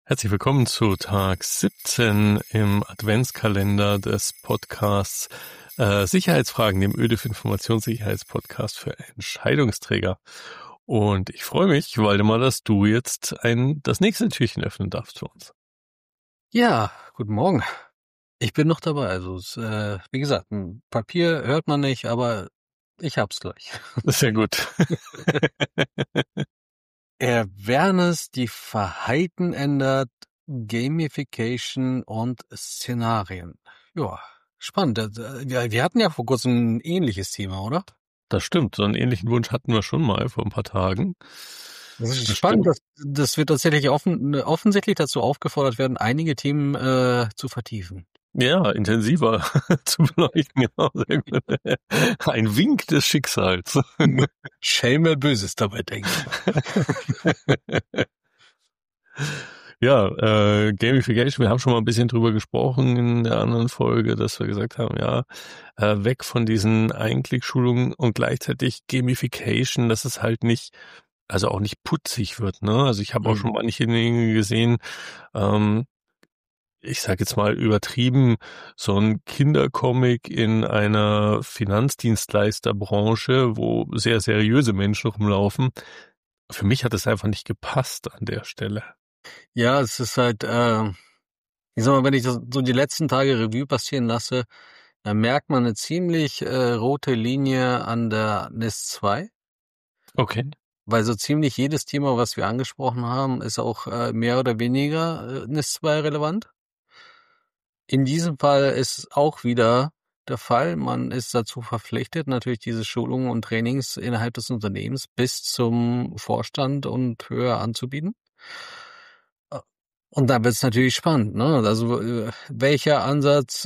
Herzlich willkommen zu Tag 17 im Adventskalender des Podcasts Sicherheitsfragen, dem ÖDIF Informationssicherheitspodcast für Entscheidungsträger. Und ich freue mich, Waldemar, dass du jetzt das nächste Türchen öffnen darfst für uns. Ja, guten Morgen. Ich bin noch dabei. Also, wie gesagt, ein Papier hört man nicht, aber ich hab's gleich. Sehr gut. Awareness, die Verhalten ändert, Gamification und Szenarien. Ja, spannend. Wir hatten ja vor kurzem ein ähnliches Thema, oder? Das stimmt, so einen ähnlichen Wunsch hatten wir schon mal vor ein paar Tagen. Das ist Das spannend, stimmt. dass wir tatsächlich offensichtlich dazu aufgefordert werden, einige Themen zu vertiefen. Ja, intensiver zu beleuchten, genau. Sehr gut. Ein Wink des Schicksals. Schelm, wer Böses dabei denkt. Ja, Gamification, wir haben schon mal ein bisschen drüber gesprochen in der anderen Folge, dass wir gesagt haben, ja, weg von diesen Einklickschulungen und gleichzeitig Gamification, dass es halt nicht, also auch nicht putzig wird, ne? Also ich habe auch schon manche Dinge gesehen, ich sage jetzt mal übertrieben, so ein Kindercomic in einer Finanzdienstleisterbranche, wo sehr seriöse Menschen rumlaufen. Für mich hat es einfach nicht gepasst an der Stelle. Ja, es ist halt, ich sag mal, wenn ich das so die letzten Tage Revue passieren lasse, dann merkt man eine ziemlich rote Linie an der NIS 2, Okay. weil so ziemlich jedes Thema, was wir angesprochen haben, ist auch mehr oder weniger NIS 2 relevant. In diesem Fall ist auch wieder der Fall, man ist dazu verpflichtet, natürlich diese Schulungen und Trainings innerhalb des Unternehmens bis zum Vorstand und höher anzubieten. Und da wird's natürlich spannend, ne? Also welcher Ansatz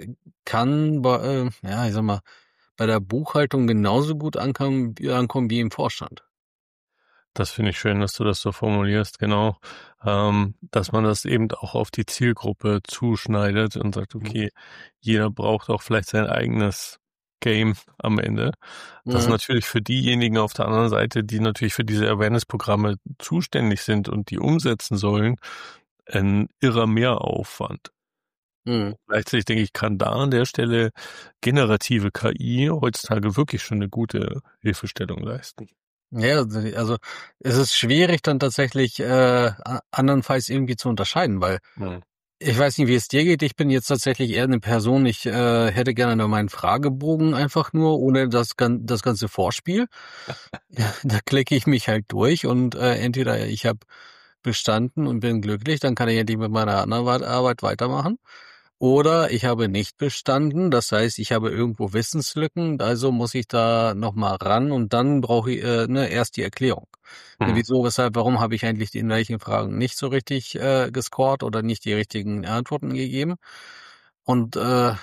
kann ja, ich sag mal, bei der Buchhaltung genauso gut ankommen wie im Vorstand? Das finde ich schön, dass du das so formulierst, genau. Dass man das eben auch auf die Zielgruppe zuschneidet und sagt, okay, jeder braucht auch vielleicht sein eigenes Game am Ende. Das ist Mhm. natürlich für diejenigen auf der anderen Seite, die natürlich für diese Awareness-Programme zuständig sind und die umsetzen sollen, ein irrer Mehraufwand. Mhm. Gleichzeitig denke ich, kann da an der Stelle generative KI heutzutage wirklich schon eine gute Hilfestellung leisten. Ja, also es ist schwierig dann tatsächlich andernfalls irgendwie zu unterscheiden, weil Mhm. ich weiß nicht, wie es dir geht. Ich bin jetzt tatsächlich eher eine Person, ich hätte gerne nur meinen Fragebogen einfach nur, ohne das ganze Vorspiel. Ja, da klicke ich mich halt durch und entweder ich habe bestanden und bin glücklich, dann kann ich endlich mit meiner anderen Arbeit weitermachen. Oder ich habe nicht bestanden, das heißt, ich habe irgendwo Wissenslücken, also muss ich da nochmal ran und dann brauche ich erst die Erklärung. Ne, Mhm. wieso, weshalb, warum habe ich eigentlich in welchen Fragen nicht so richtig gescored oder nicht die richtigen Antworten gegeben? Und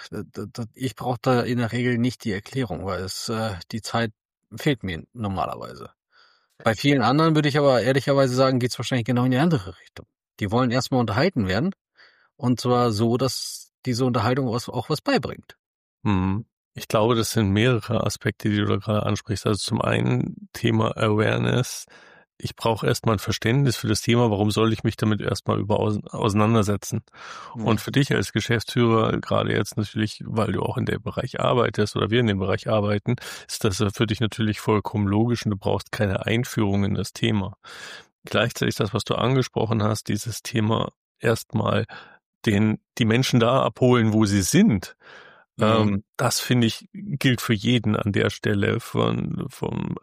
ich brauche da in der Regel nicht die Erklärung, weil die Zeit fehlt mir normalerweise. Bei vielen anderen würde ich aber ehrlicherweise sagen, geht's wahrscheinlich genau in die andere Richtung. Die wollen erstmal unterhalten werden und zwar so, dass diese Unterhaltung auch was beibringt. Mhm. Ich glaube, das sind mehrere Aspekte, die du da gerade ansprichst. Also zum einen Thema Awareness. Ich brauche erstmal ein Verständnis für das Thema. Warum soll ich mich damit erstmal auseinandersetzen? Und Ja. für dich als Geschäftsführer, gerade jetzt natürlich, weil du auch in dem Bereich arbeitest oder wir in dem Bereich arbeiten, ist das für dich natürlich vollkommen logisch und du brauchst keine Einführung in das Thema. Gleichzeitig das, was du angesprochen hast, dieses Thema erstmal die Menschen da abholen, wo sie sind. Mhm. Das finde ich, gilt für jeden an der Stelle, vom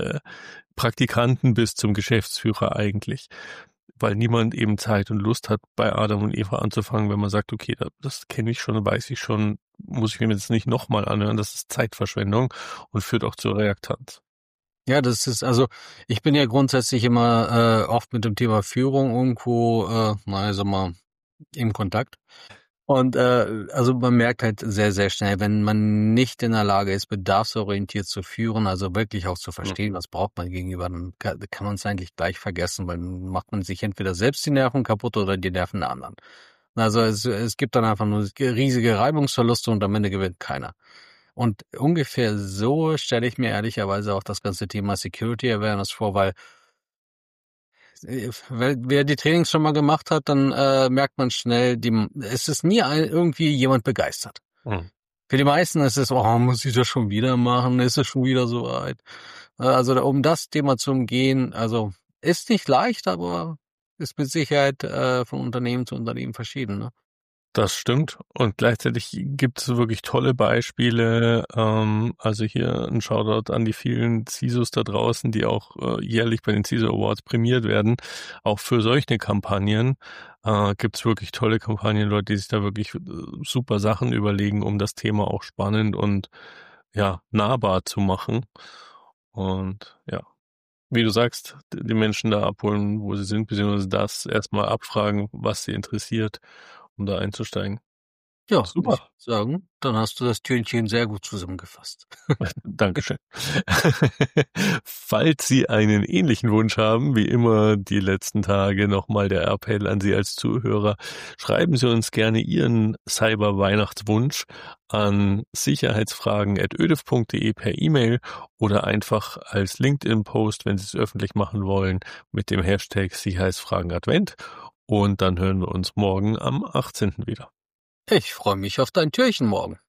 Praktikanten bis zum Geschäftsführer eigentlich. Weil niemand eben Zeit und Lust hat, bei Adam und Eva anzufangen, wenn man sagt, okay, das kenne ich schon, weiß ich schon, muss ich mir jetzt nicht nochmal anhören, das ist Zeitverschwendung und führt auch zur Reaktanz. Ja, das ist also, ich bin ja grundsätzlich immer oft mit dem Thema Führung irgendwo, sag mal, im Kontakt. Und also man merkt halt sehr, sehr schnell, wenn man nicht in der Lage ist, bedarfsorientiert zu führen, also wirklich auch zu verstehen, was braucht man gegenüber, dann kann man es eigentlich gleich vergessen, weil dann macht man sich entweder selbst die Nerven kaputt oder die Nerven der anderen. Also es gibt dann einfach nur riesige Reibungsverluste und am Ende gewinnt keiner. Und ungefähr so stelle ich mir ehrlicherweise auch das ganze Thema Security Awareness vor, weil wer die Trainings schon mal gemacht hat, dann merkt man schnell, es ist nie irgendwie jemand begeistert. Mhm. Für die meisten ist es, muss ich das schon wieder machen? Ist es schon wieder so weit? Also um das Thema zu umgehen, also ist nicht leicht, aber ist mit Sicherheit von Unternehmen zu Unternehmen verschieden. Ne? Das stimmt. Und gleichzeitig gibt es wirklich tolle Beispiele. Also hier ein Shoutout an die vielen CISOs da draußen, die auch jährlich bei den CISO Awards prämiert werden. Auch für solche Kampagnen gibt es wirklich tolle Kampagnen, Leute, die sich da wirklich super Sachen überlegen, um das Thema auch spannend und ja, nahbar zu machen. Und ja, wie du sagst, die Menschen da abholen, wo sie sind, beziehungsweise das erstmal abfragen, was sie interessiert, um da einzusteigen. Ja, ich würde Super. sagen, dann hast du das Türchen sehr gut zusammengefasst. Dankeschön. Falls Sie einen ähnlichen Wunsch haben, wie immer die letzten Tage nochmal der Appell an Sie als Zuhörer, schreiben Sie uns gerne Ihren Cyber-Weihnachtswunsch an sicherheitsfragen@ödif.de per E-Mail oder einfach als LinkedIn-Post, wenn Sie es öffentlich machen wollen, mit dem Hashtag Sicherheitsfragen-Advent. Und dann hören wir uns morgen am 18. wieder. Ich freue mich auf dein Türchen morgen.